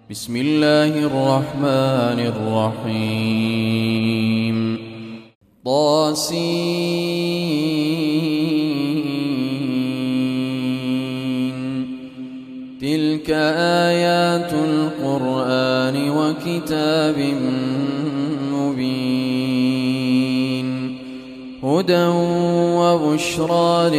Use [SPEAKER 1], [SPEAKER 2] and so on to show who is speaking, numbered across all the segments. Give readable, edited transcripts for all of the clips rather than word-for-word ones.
[SPEAKER 1] بسم الله الرحمن الرحيم طاسين تلك آيات القرآن وكتاب مبين هدى وبشرى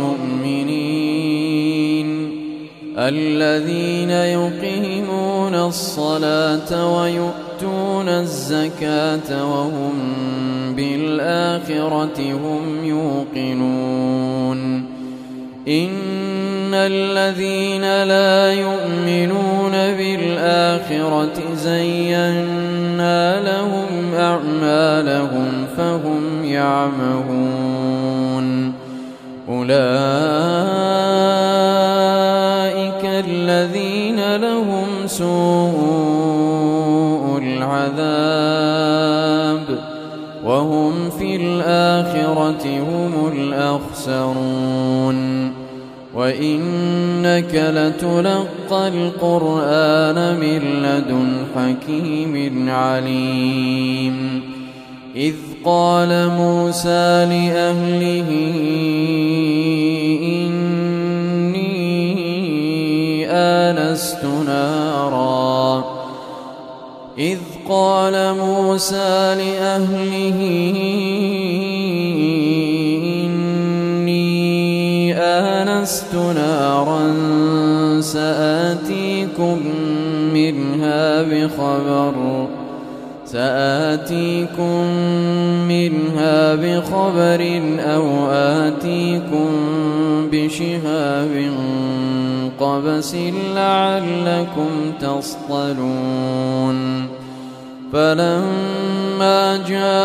[SPEAKER 1] للمؤمنين الذين يقيمون الصلاة ويؤتون الزكاة وهم بالآخرة هم يوقنون إن الذين لا يؤمنون بالآخرة زينا لهم أعمالهم فهم يعمهون أولئك الذين لهم سوء العذاب وهم في الآخرة هم الأخسرون وإنك لتلقى القرآن من لدن حكيم عليم إذ قال موسى لأهله إني آنست نارا سآتيكم منها بخبر أو آتيكم بشهاب قبس لعلكم تصطلون فلما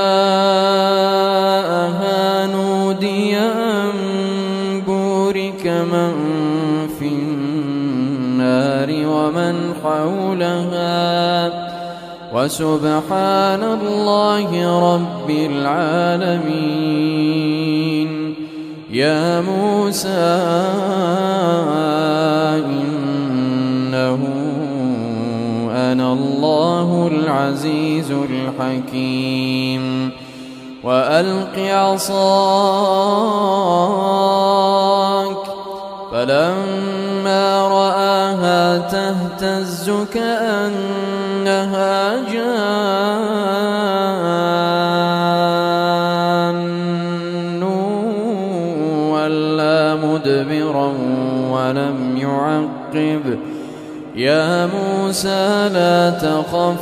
[SPEAKER 1] جاءها نودي أن بورك من في النار ومن حولها وسبحان الله رب العالمين يا موسى إنه أنا الله العزيز الحكيم وألق عصاك فلما رآها تهتز كأنها جان ولا مدبرا ولم يعقب يا موسى لا تخف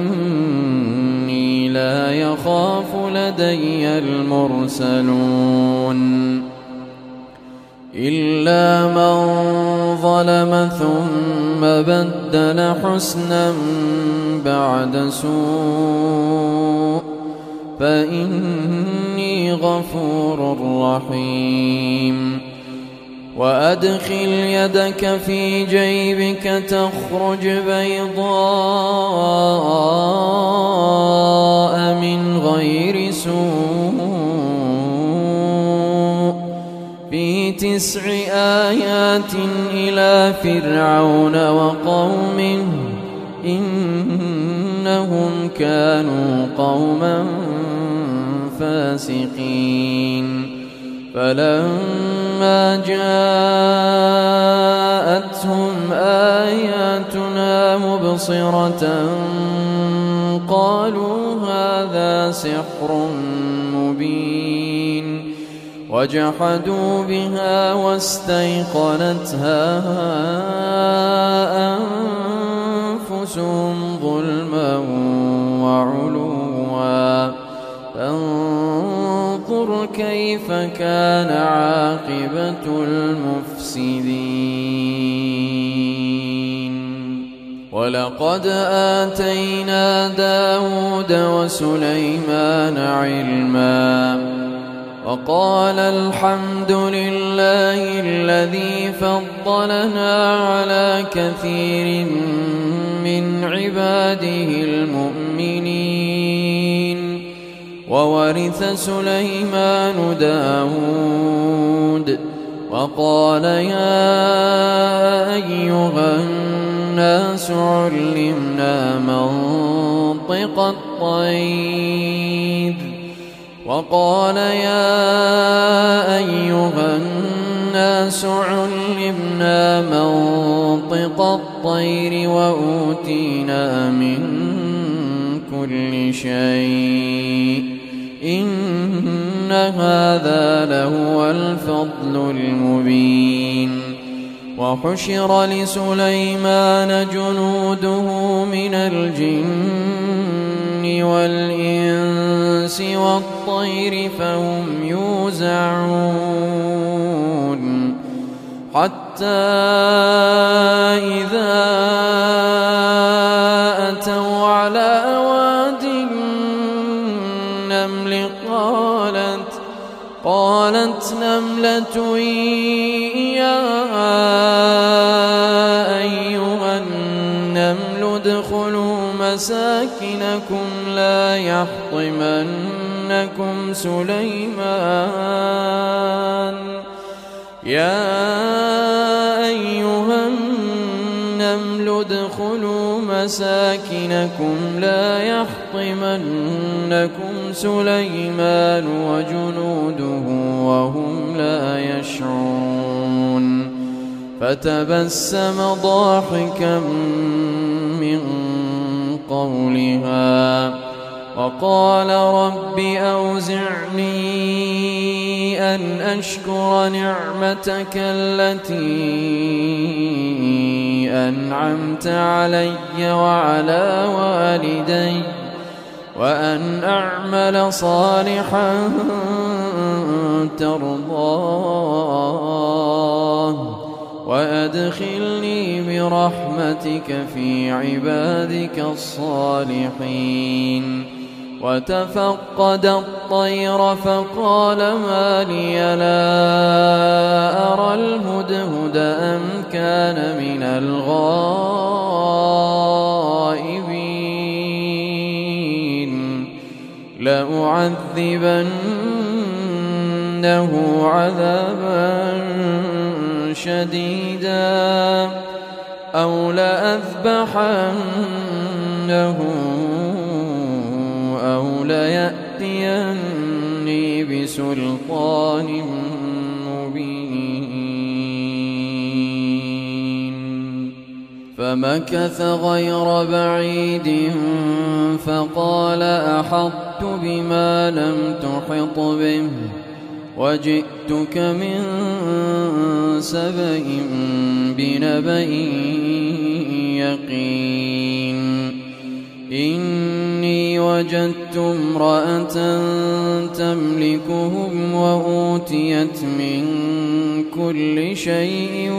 [SPEAKER 1] إني لا يخاف لدي المرسلون إلا من ظلم ثم بدل حسنا بعد سوء فإني غفور رحيم وأدخل يدك في جيبك تخرج بيضاء من غير سوء في 9 آيات إلى فرعون وقومه إنهم كانوا قوما فاسقين فلما جاءتهم آياتنا مبصرة قالوا هذا سحر مبين وجحدوا بها واستيقنتها أنفسهم ظلما وعلوا فانظر كيف كان عاقبة المفسدين ولقد آتينا داود وسليمان علما وقال الحمد لله الذي فضلنا على كثير من عباده المؤمنين وورث سليمان داود وقال يا أيها الناس علمنا منطق الطير وقال يا أيها الناس علمنا منطق الطير وأوتينا من كل شيء إن هذا لهو الفضل المبين وحشر لسليمان جنوده من الجن والإنس والطير فهم يوزعون حتى إذا أتوا على واد النمل قالت نملة يا أيها النمل ادخلوا مساكنكم لا يحطمنكم سليمان يا أيها النمل ادخلوا مساكنكم لا يحطمنكم سليمان وجنوده وهم لا يشعرون فتبسم ضاحكا من قولها وقال رب أوزعني أن أشكر نعمتك التي أنعمت علي وعلى والدي وأن أعمل صالحا ترضاه وأدخلني برحمتك في عبادك الصالحين وتفقد الطير فقال ما لي لا أرى الهدهد أم كان من الغائبين لأعذبنه عذابا شديدا أو لأذبحنه أو ليأتيني بسلطان مبين فمكث غير بعيد فقال أحطت بما لم تحط به وجئتك من سبأ بنبأ يقين إني وجدت امرأة تملكهم وأوتيت من كل شيء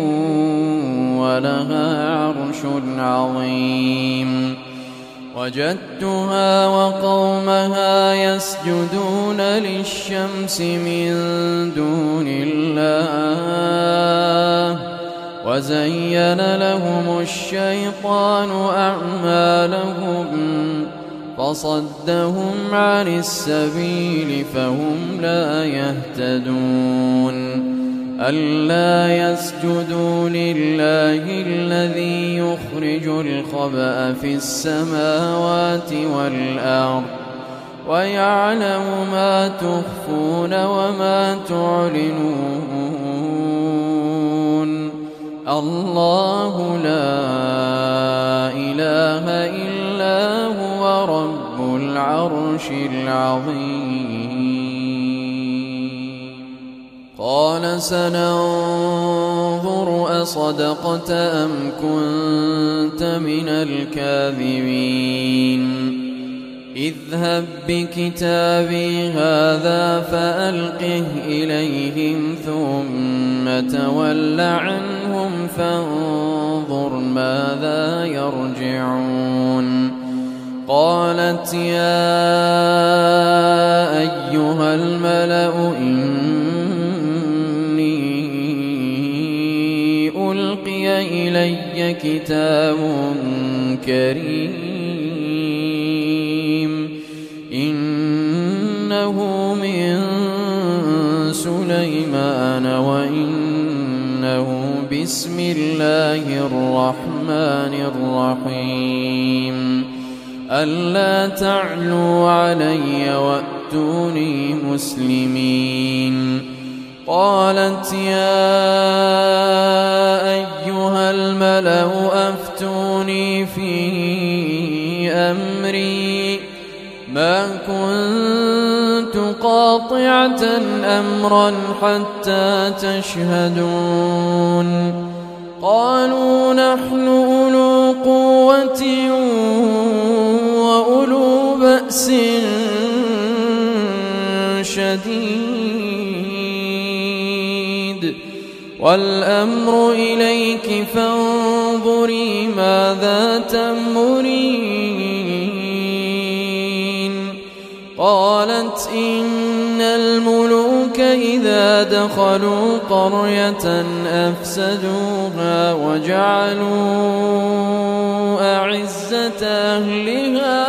[SPEAKER 1] ولها عرش عظيم وجدتها وقومها يسجدون للشمس من دون الله وزين لهم الشيطان أعمالهم فصدهم عن السبيل فهم لا يهتدون ألا يسجدوا لله الذي يخرج الخبأ في السماوات والأرض ويعلم ما تخفون وما تعلنون الله لا إله إلا هو رب العرش العظيم قال سننظر أصدقت أم كنت من الكاذبين اذهب بكتابي هذا فألقه إليهم ثم تول عنهم فانظر ماذا يرجعون قالت يا أيها الملأ ألقي إلي كتاب كريم إنه من سليمان وإنه بسم الله الرحمن الرحيم ألا تعلوا علي وأتوني مسلمين قالت يا أيها الملأ أفتوني في أمري ما كنت قاطعة أمرا حتى تشهدون قالوا نحن أولو قوة وأولو بأس شديد والأمر إليك فانظري ماذا تأمرين قالت إن الملوك إذا دخلوا قرية أفسدوها وجعلوا أعزة أهلها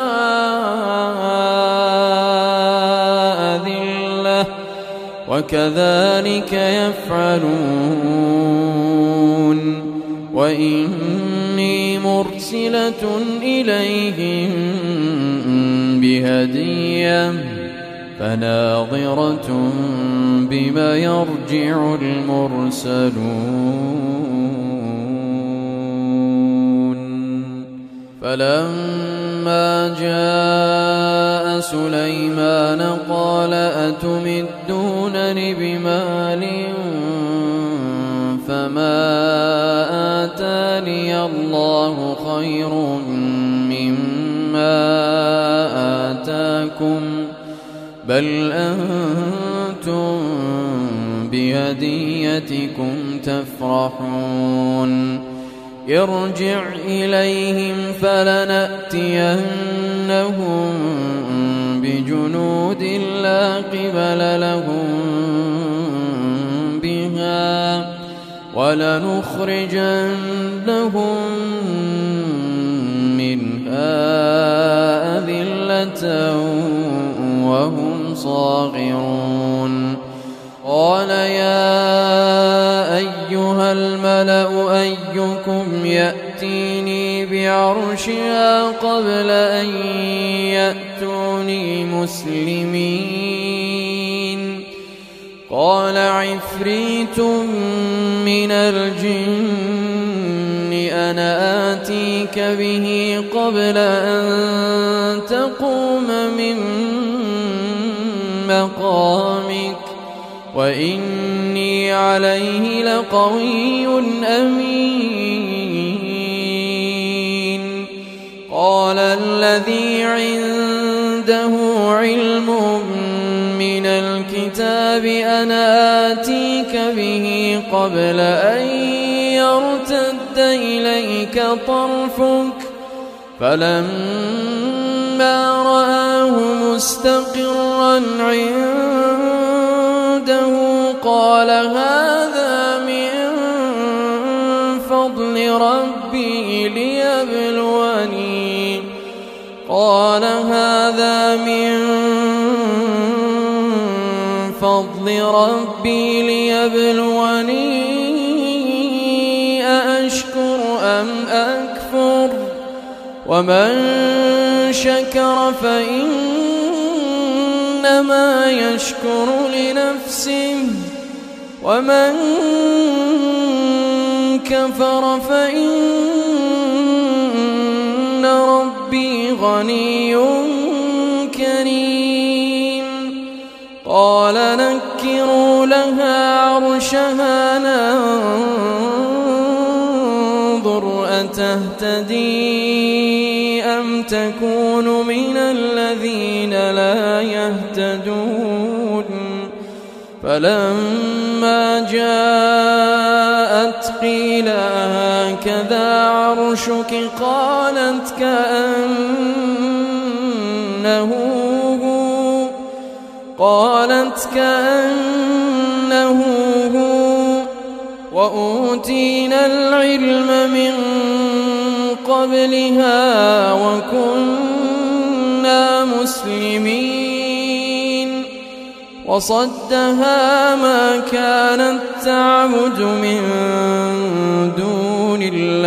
[SPEAKER 1] أذلة وكذلك يفعلون وإني مرسلة إليهم بهدية فناظرة بما يرجع المرسلون فلما جاء سليمان قال أتمدونني بمال فما آتاني الله خير مما آتاكم بل أنتم بهديتكم تفرحون ارجع إليهم فلنأتينهم بجنود لا قبل لهم بها ولنخرجنهم منها أذلة وهم صاغرون قال يا أيها الملأ أيكم يأتيني بعرشها قبل أن يأتوني مسلمين قال عفريت من الجن أنا آتيك به قبل أن تقوم من مقامك وإني عليه لقوي أمين قال الذي عنده علم من الكتاب أنا آتيك به قبل أن يرتد إليك طرفك فلما رآه مستقرا عنده قال هذا من فضل ربي ليبلوني أأشكر أم أكفر ومن شكر فإنما يشكر لنفسه ومن كفر فإن ربي غني كريم قال نكروا لها عرشها ننظر أتهتدي أم تكون من الذين لا يهتدون فلما جاءت قيل هكذا عرشك قالت كأنه هو وأوتينا العلم من قبلها وكنا مسلمين وصدها ما كانت تعبد من دون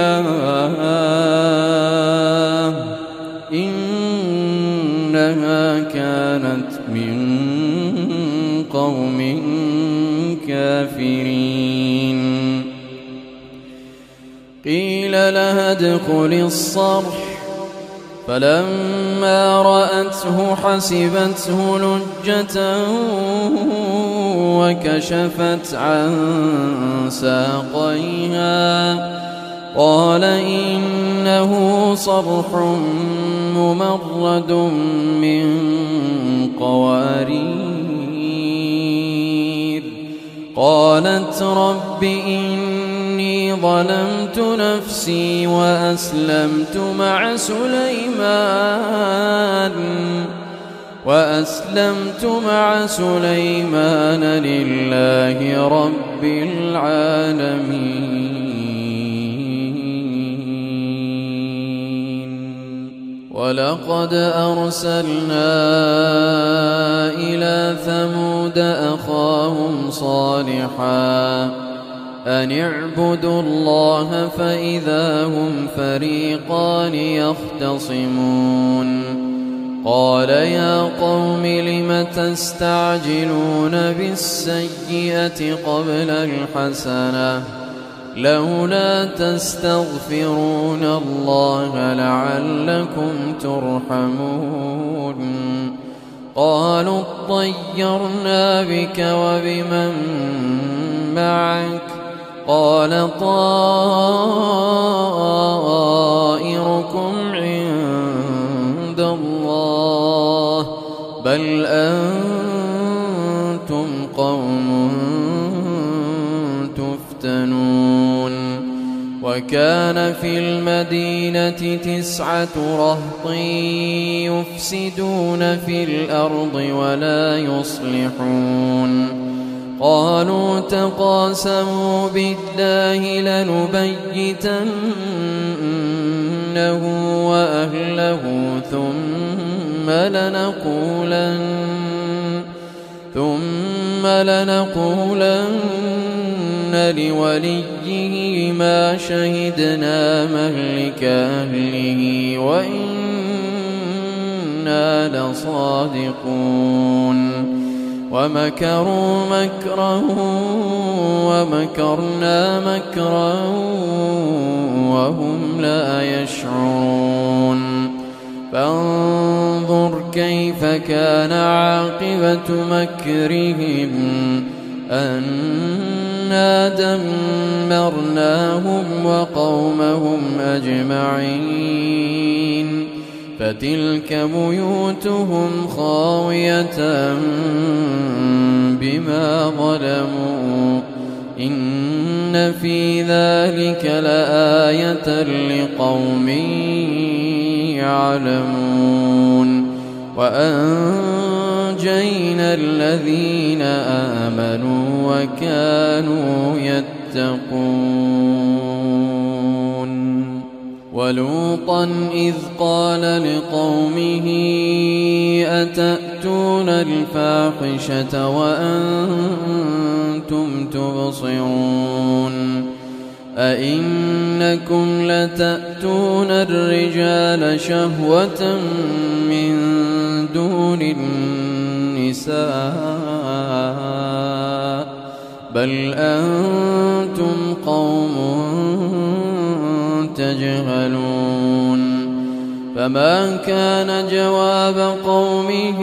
[SPEAKER 1] الله إنها كانت من قوم كافرين. قيل لها ادخل الصرح فلما رأته حسبته لجة وكشفت عن ساقيها قال إنه صرح ممرد من قوارير. قالت رب إني ظلمت نفسي وأسلمت مع سليمان لله رب العالمين. ولقد أرسلنا إلى ثمود أخاهم صالحا أن اعبدوا الله فإذا هم فريقان يختصمون. قال يا قوم لم تستعجلون بالسيئة قبل الحسنة لولا تستغفرون الله لعلكم ترحمون. قالوا اطيرنا بك وبمن معك قال طائركم عند الله بل أنتم قوم تفتنون. وكان في المدينة 9 رهط يفسدون في الأرض ولا يصلحون. قالوا تقاسموا بالله لنبيتنه وأهله ثم لنقولن لوليه ما شهدنا مهلك أهله وإنا لصادقون. ومكروا مكرا ومكرنا مكرا وهم لا يشعرون. فانظر كيف كان عاقبة مكرهم أنا دمرناهم وقومهم أجمعين. فتلك بيوتهم خاوية بما ظلموا إن في ذلك لآية لقوم يعلمون. وأنجينا الذين آمنوا وكانوا يتقون. ولوطا إذ قال لقومه أتأتون الفاحشة وأنتم تبصرون أئنكم لتأتون الرجال شهوة من دون النساء بل أنتم قوم تجهلون. فما كان جواب قومه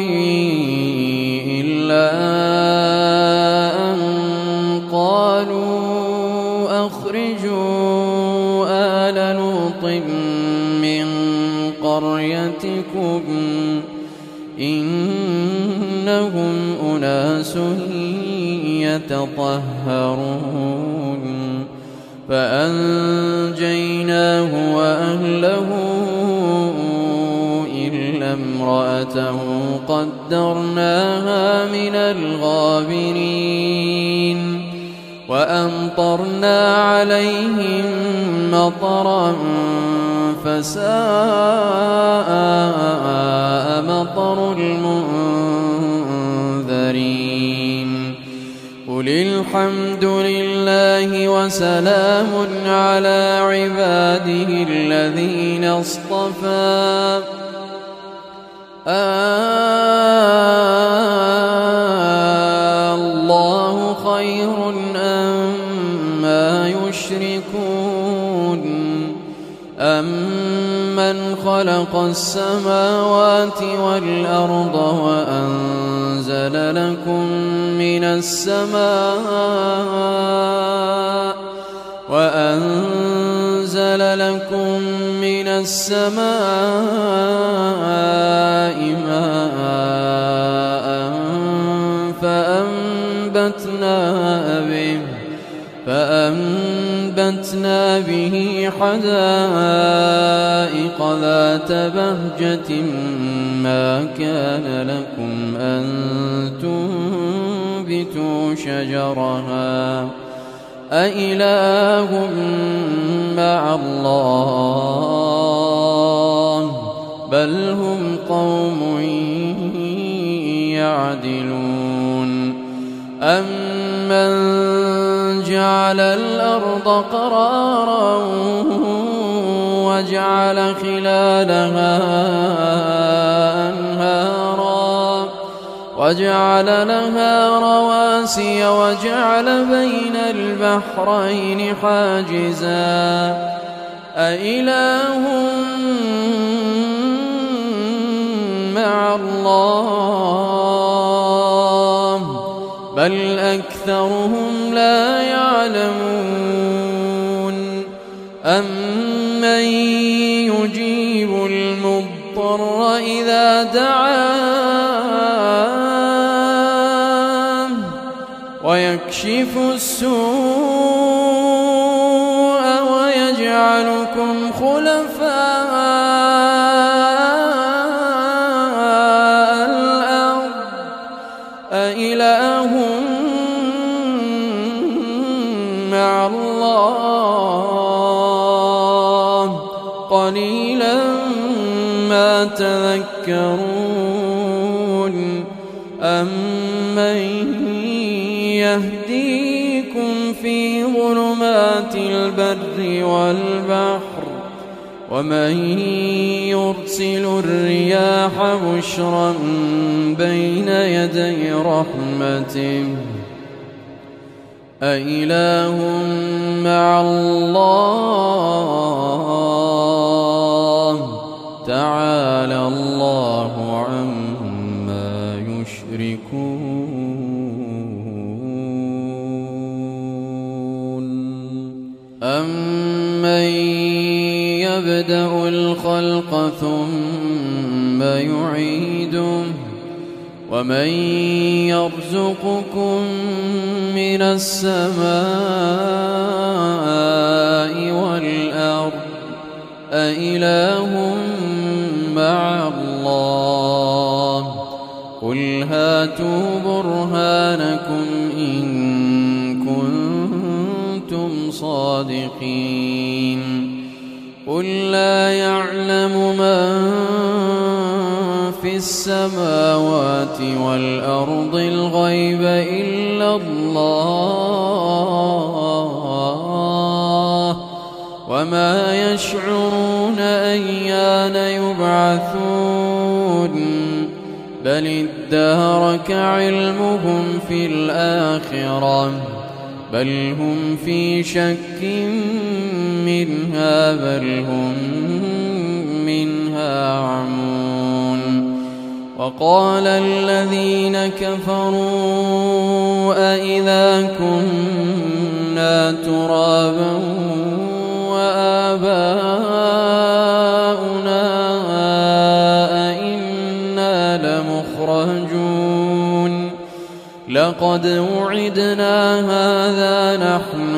[SPEAKER 1] إلا أن قالوا أخرجوا آل لوط من قريتكم إنهم أناس يتطهرون. فأنجيناه وأهله إلا امرأته قدرناها من الغابرين. وأمطرنا عليهم مطرا فساء مطر المنذرين. الحمد لله وسلام على عباده الذين اصطفى الله خير أما يشركون أمن خلق السماوات والأرض وأنزل لكم من السماء ماء فأنبتنا به حدائق ذات بهجة ما كان لكم أن تنبتوا شجرها أإله مع الله بل هم قوم يعدلون أمن جعل الأرض قرارا وجعل خلالها أنهارا وجعل لها رواسي وجعل بين البحرين حاجزا أإله مع الله بل أكثرهم لا يعلمون أمن يجيب المضطر إذا دعاه ويكشف السوء ويجعلكم خلفاء الأرض أإله مع الله قليلا ما تذكرون أمن يهديكم في ظلمات البر والبحر ومن يرسل الرياح بشرا بين يدي رحمته أإله مع الله تعالى الله عما يشركون أمن يبدأ الخلق ثم يعيده ومن يرزقكم من السماء والأرض أإله مع الله قل هاتوا برهانكم إن كنتم صادقين قل لا يعلم من في السماوات والأرض الغيب إلا الله وما يشعرون أيان يبعثون بل ادارك علمهم في الآخرة بل هم في شك منها بل هم منها عمون وقال الذين كفروا أإذا كنا ترابا وآباؤنا أئنا لمخرجون لقد وعدنا هذا نحن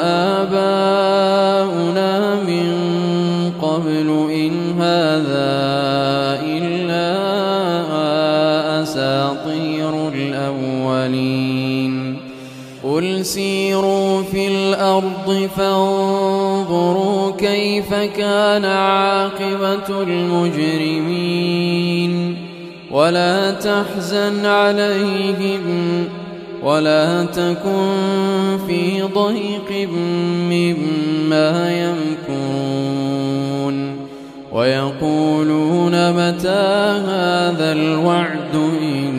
[SPEAKER 1] وآباؤنا من قبل إن هذا إلا أساطير الأولين قل سيروا في الأرض فانظروا كيف كان عاقبة المجرمين ولا تحزن عليهم ولا تكن في ضيق مما يمكرون ويقولون متى هذا الوعد إن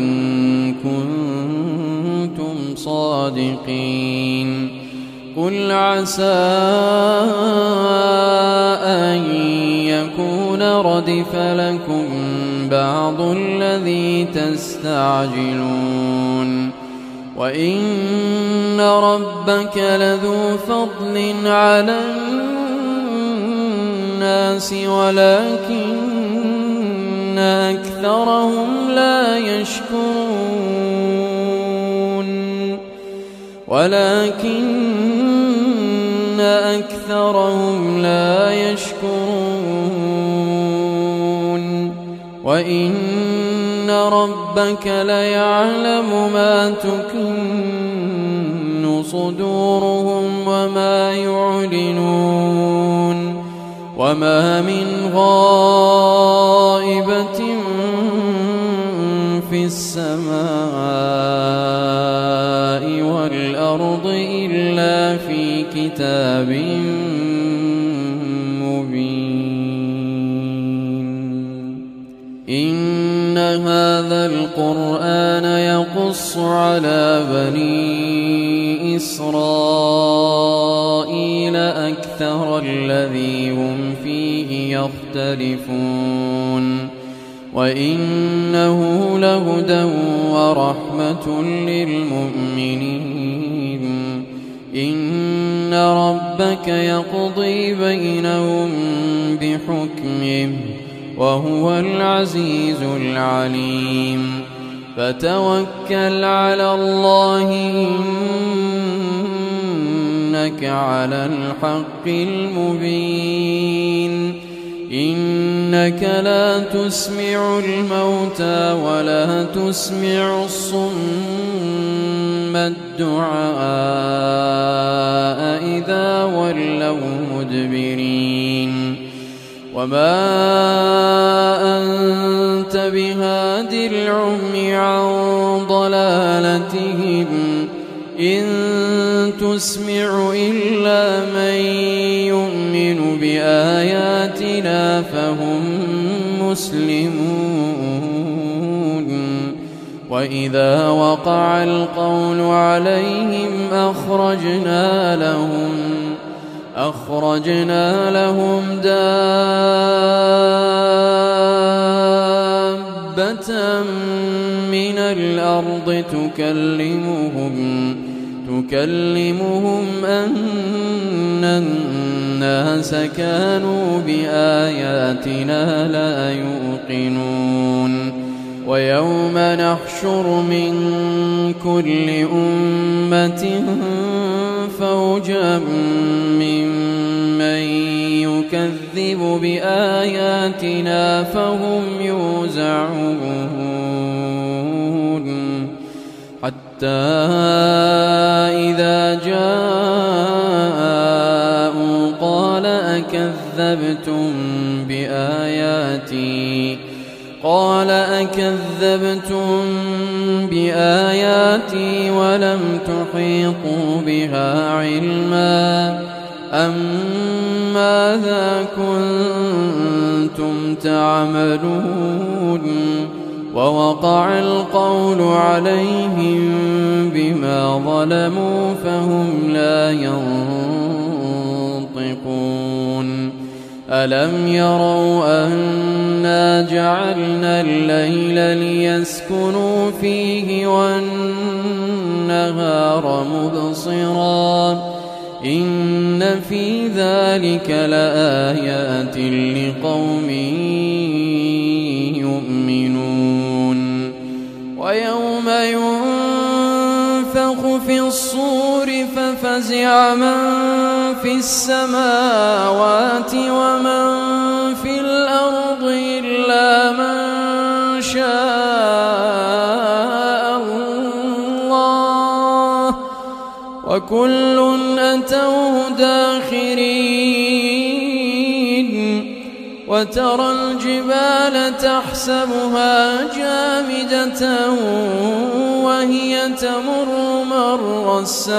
[SPEAKER 1] كنتم صادقين قل عسى أن يكون ردف لكم بعض الذي تستعجلون وإن ربك لذو فضل على الناس ولكن أكثرهم لا يشكرون وإن ربك ليعلم ما تكن صدورهم وما يعلنون وما من غائبة في السماء والأرض إلا في كتاب مبين إن هذا القرآن يقص على بني إسرائيل أكثر الذي هم فيه يختلفون وإنه لهدى ورحمة للمؤمنين إن ربك يقضي بينهم بحكمه وهو العزيز العليم فتوكل على الله إنك على الحق المبين إنك لا تسمع الموتى ولا تسمع الصم الدعاء إذا ولوا مدبرين وما أنت بهاد العمي عن ضلالتهم إن تسمع إلا من يؤمن بآياتنا فهم مسلمون وإذا وقع القول عليهم أخرجنا لهم دابة من الأرض تكلمهم أن الناس كانوا بآياتنا لا يوقنون ويوم نحشر من كل أمة فوجا ممن يكذب بآياتنا فهم يوزعون حتى إذا جاءوا قال أكذبتم بآياتي ولم تحيطوا بها علما أم ماذا كنتم تعملون ووقع القول عليهم بما ظلموا فهم لا ينطقون ألم يروا أنا جعلنا الليل ليسكنوا فيه والنهار مبصرا إن في ذلك لآيات لقوم يؤمنون ويوم ينفخ في الصور ففزع من في السماوات ومن في الأرض إلا من شاء الله وكل أتوه داخرين وترى الجبال تحسبها جامدة وهي تمر مر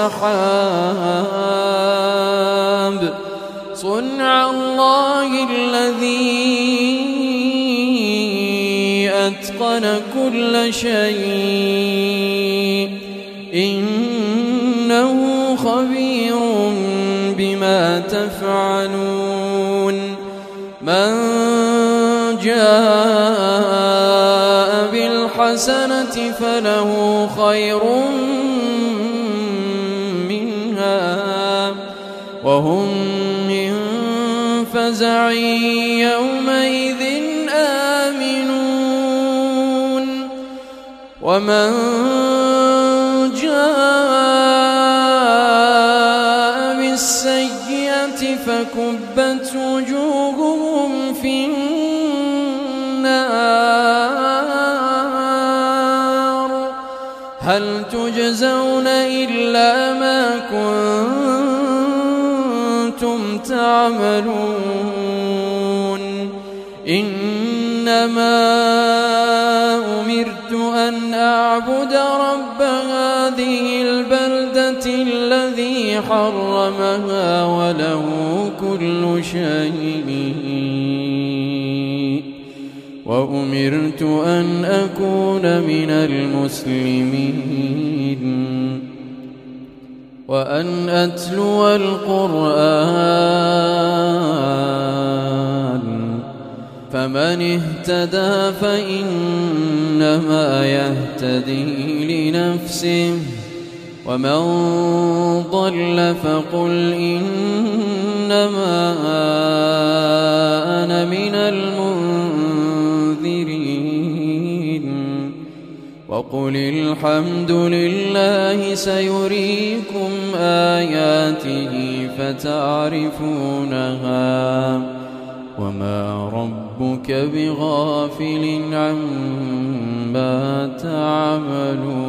[SPEAKER 1] السحاب صنع الله الذي أتقن كل شيء إنه خبير بما تفعلون من جاء بالحسنة فله خير منها وهم من فزع يومئذ آمنون ومن جاء بالسيئة فكبت وجوههم في النار هل تجزون إلا ما كنتم تعملون إنما أمرت أن أعبد رب هذه البلدة الذي حرمها وله كل شيء وأمرت أن أكون من المسلمين وأن أتلو القرآن فمن اهتدى فإنما يهتدي لنفسه ومن ضل فقل إنما أنا من المنذرين وقل الحمد لله سيريكم آياته فتعرفونها وما ربك بغافل عما تعملون